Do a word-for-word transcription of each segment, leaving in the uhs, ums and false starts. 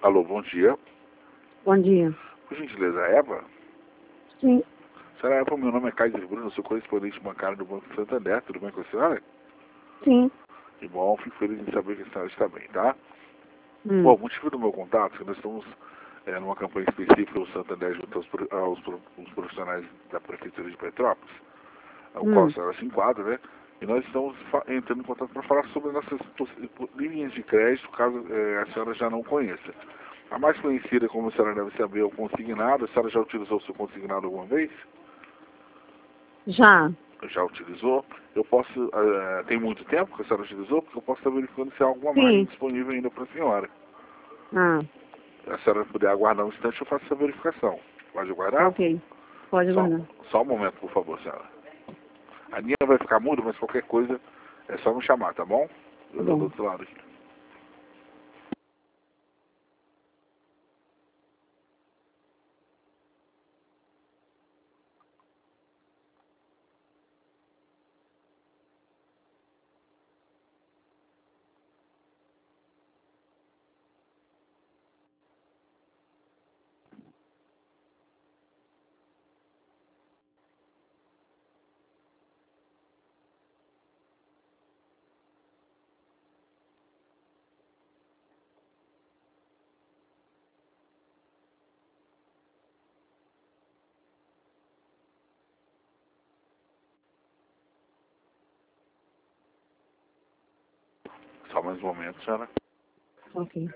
Alô, bom dia. Bom dia. Por gentileza, Eva? Sim. Senhora Eva, meu nome é Kaiser Bruno, eu sou correspondente bancário do Banco Santander. Tudo bem com a senhora? Sim. Que bom, fico feliz em saber que a senhora está bem, tá? Hum. Bom, o motivo do meu contato é que nós estamos é, numa campanha específica do Santander junto aos, pro- aos, pro- aos profissionais da Prefeitura de Petrópolis, ao qual a Hum. senhora se enquadra, né? E nós estamos fa- entrando em contato para falar sobre nossas possi- linhas de crédito, caso é, a senhora já não conheça. A mais conhecida, como a senhora deve saber, é o consignado. A senhora já utilizou o seu consignado alguma vez? Já. Já utilizou? Eu posso, eh, tem muito tempo que a senhora utilizou? Porque eu posso estar verificando se há alguma margem Sim. disponível ainda para a senhora. Ah, Se a senhora puder aguardar um instante, eu faço essa verificação. Pode aguardar? ok. Pode Só, guardar. só um momento, por favor, senhora. A linha vai ficar muda, mas qualquer coisa é só me chamar, tá bom? Eu Tá estou do bom. outro lado aqui. Só mais um momento, senhora. Ok.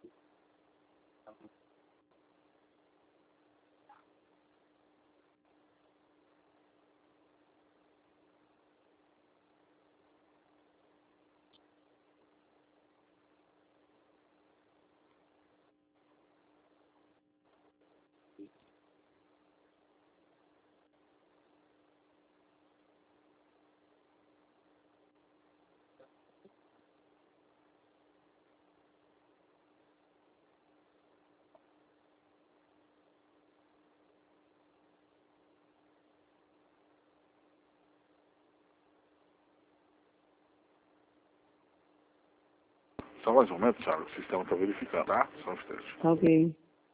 Só mais um momento, senhora. O sistema está verificando, tá? Só um instante. Tá ok.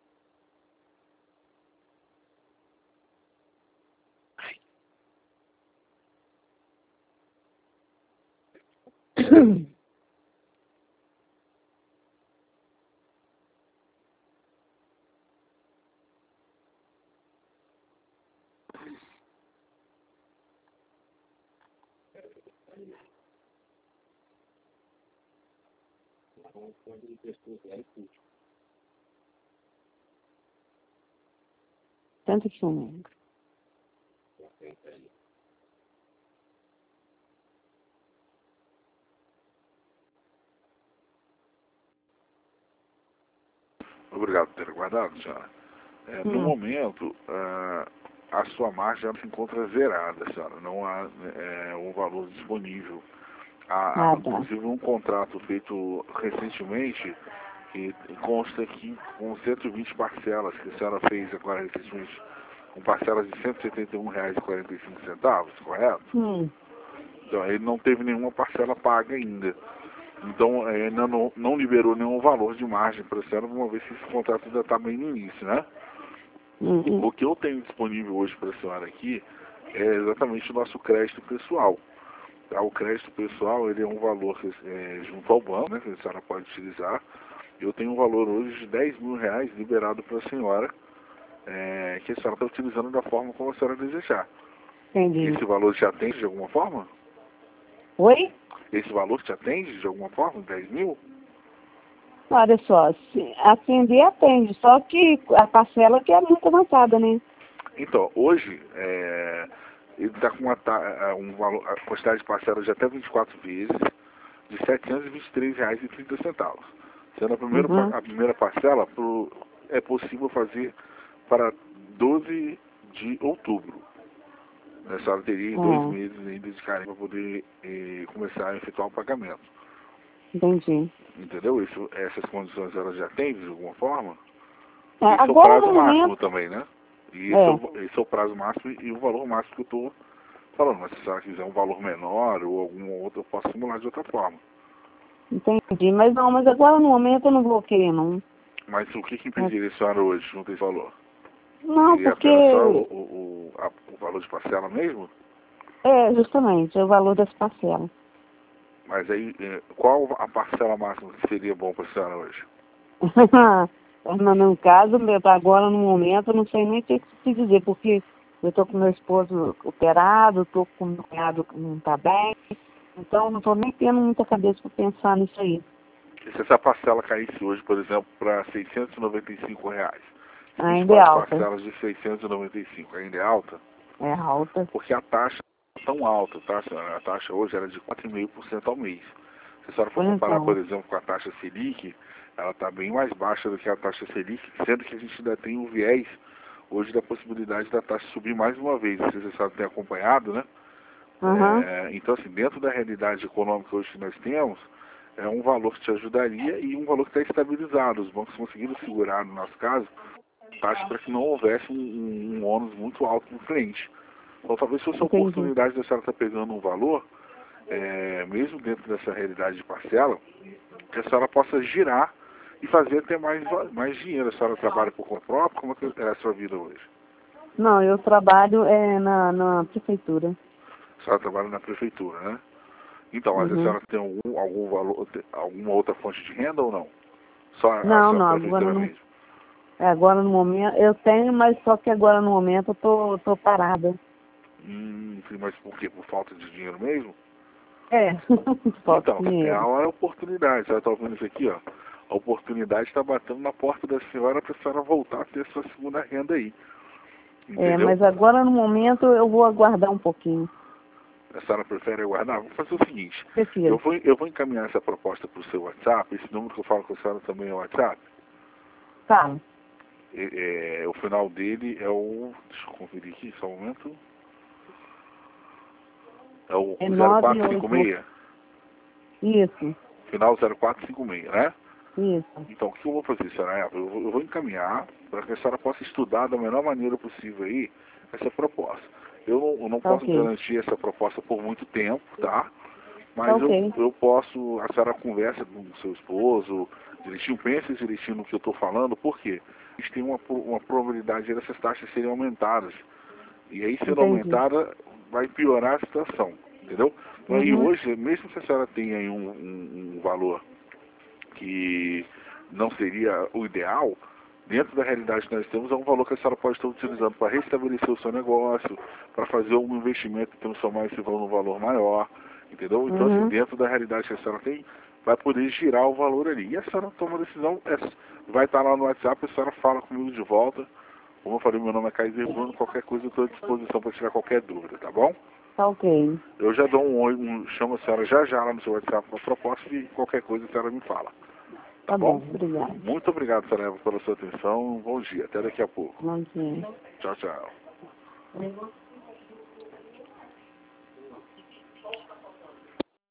Tanto que um. Obrigado por ter aguardado, senhora. É, no Hum. momento, ah, a sua margem ela se encontra zerada, senhora. Não há é, um valor disponível. Há, há, Ah, tá. inclusive, um contrato feito recentemente que consta aqui com cento e vinte parcelas que a senhora fez agora recentemente com parcelas de cento e setenta e um reais e quarenta e cinco centavos, correto? Hum. Então, ele não teve nenhuma parcela paga ainda. Então, é, ainda não, não liberou nenhum valor de margem para a senhora, uma vez que esse contrato ainda está bem no início, né? Hum, hum. O que eu tenho disponível hoje para a senhora aqui é exatamente o nosso crédito pessoal. Tá? O crédito pessoal ele é um valor é, junto ao banco, né, que a senhora pode utilizar. Eu tenho um valor hoje de dez mil reais liberado para a senhora, é, que a senhora está utilizando da forma como a senhora desejar. Entendi. Esse valor te atende de alguma forma? Oi? Esse valor te atende de alguma forma, dez mil? Olha só, se atender, atende. Só que a parcela que é muito avançada, né? Então, hoje, é, ele está com uma, ta- um valor, a quantidade de parcelas de até vinte e quatro vezes, de setecentos e vinte e três reais e trinta centavos. Sendo a primeira, pa- Uhum. a primeira parcela, pro, é possível fazer para doze de outubro. A senhora teria dois Ah, meses ainda de carinho para poder eh, começar a efetuar o pagamento. entendi. Entendeu? Isso, essas condições elas já têm de alguma forma? É, Esse é o agora prazo no máximo momento, também, né? E esse é, é, o, esse é o prazo máximo e o valor máximo que eu estou falando. Mas se a senhora quiser um valor menor ou algum outro, eu posso simular de outra forma. entendi. Mas não, mas agora no momento eu não vou querer, não. Mas o que que impediria a senhora hoje não ter esse valor? Não, Seria porque... apenas só o, o, o, a, o valor de parcela mesmo? É, justamente, é o valor das parcelas. Mas aí, eh, qual a parcela máxima que seria bom para a senhora hoje? No meu caso, meu, agora no momento, eu não sei nem o que te dizer, porque eu tô com meu esposo operado, tô com meu cunhado que não tá bem, então não tô nem tendo muita cabeça para pensar nisso aí. E se essa parcela caísse hoje, por exemplo, para seiscentos e noventa e cinco reais? Ainda é vinte e quatro alta. parcelas de seiscentos e noventa e cinco, ainda é alta? É alta. Porque a taxa é tão alta, tá, senhora? A taxa hoje era de quatro vírgula cinco por cento ao mês. Se a senhora for comparar, por exemplo, com a taxa Selic, ela está bem mais baixa do que a taxa Selic, sendo que a gente ainda tem um viés hoje da possibilidade da taxa subir mais uma vez. Não sei se a senhora tem acompanhado, né? Uhum. É, então, assim, dentro da realidade econômica hoje que nós temos, é um valor que te ajudaria e um valor que está estabilizado. Os bancos conseguiram segurar, no nosso caso, taxa para que não houvesse um, um, um ônus muito alto no cliente. Então, talvez fosse a Entendi. oportunidade da senhora estar pegando um valor, é, mesmo dentro dessa realidade de parcela, que a senhora possa girar e fazer ter mais, mais dinheiro. A senhora trabalha por conta própria? Como é que é a sua vida hoje? Não, eu trabalho é, na, na prefeitura. A senhora trabalha na prefeitura, né? Então, mas a Uhum. senhora tem algum, algum valor, alguma outra fonte de renda ou não? Só a, Não, só a não, agora prefeitura não. mesmo? É, agora no momento, eu tenho, mas só que agora no momento eu tô, tô parada. Hum, mas por quê? Por falta de dinheiro mesmo? É, falta Então, de é dinheiro. a hora oportunidade. A senhora está ouvindo isso aqui, ó. A oportunidade está batendo na porta da senhora para a senhora voltar a ter sua segunda renda aí. É, Entendeu? mas agora no momento eu vou aguardar um pouquinho. A senhora prefere aguardar? Vou fazer o seguinte. Eu Prefiro. vou, eu vou encaminhar essa proposta para o seu WhatsApp. Esse número que eu falo com a senhora também é o WhatsApp. Tá. É, é, o final dele é o... Deixa eu conferir aqui, só um momento. É o É zero nove quatro cinco oito. seis. Isso, Final zero quatro cinco seis, né? isso. Então, o que eu vou fazer, senhora Eva? Eu vou, eu vou encaminhar para que a senhora possa estudar da melhor maneira possível aí essa proposta. Eu não, eu não Tá posso ok. garantir essa proposta por muito tempo, tá? Tá Mas eu, ok. eu posso, a senhora conversa com o seu esposo, direitinho, pensa direitinho no que eu estou falando, por quê? A gente tem uma, uma probabilidade dessas taxas serem aumentadas. E aí, sendo Entendi. aumentada, vai piorar a situação, entendeu? Então, aí Uhum. hoje, mesmo que a senhora tenha aí um, um, um valor que não seria o ideal, dentro da realidade que nós temos, é um valor que a senhora pode estar utilizando para restabelecer o seu negócio, para fazer um investimento e transformar esse valor num valor maior, entendeu? Então, assim, Uhum. dentro da realidade que a senhora tem, vai poder girar o valor ali. E a senhora toma a decisão, é, vai estar lá no WhatsApp, a senhora fala comigo de volta. Como eu falei, meu nome é Kaiser Bruno, qualquer coisa eu estou à disposição para tirar qualquer dúvida, tá bom? Tá ok. Eu já dou um oi, um, chamo a senhora já já lá no seu WhatsApp para proposta e qualquer coisa a senhora me fala. Tá Tá bom, bom? obrigada. Muito obrigado, senhora Eva, pela sua atenção. Bom dia. Até daqui a pouco. Bom dia. Tchau, tchau.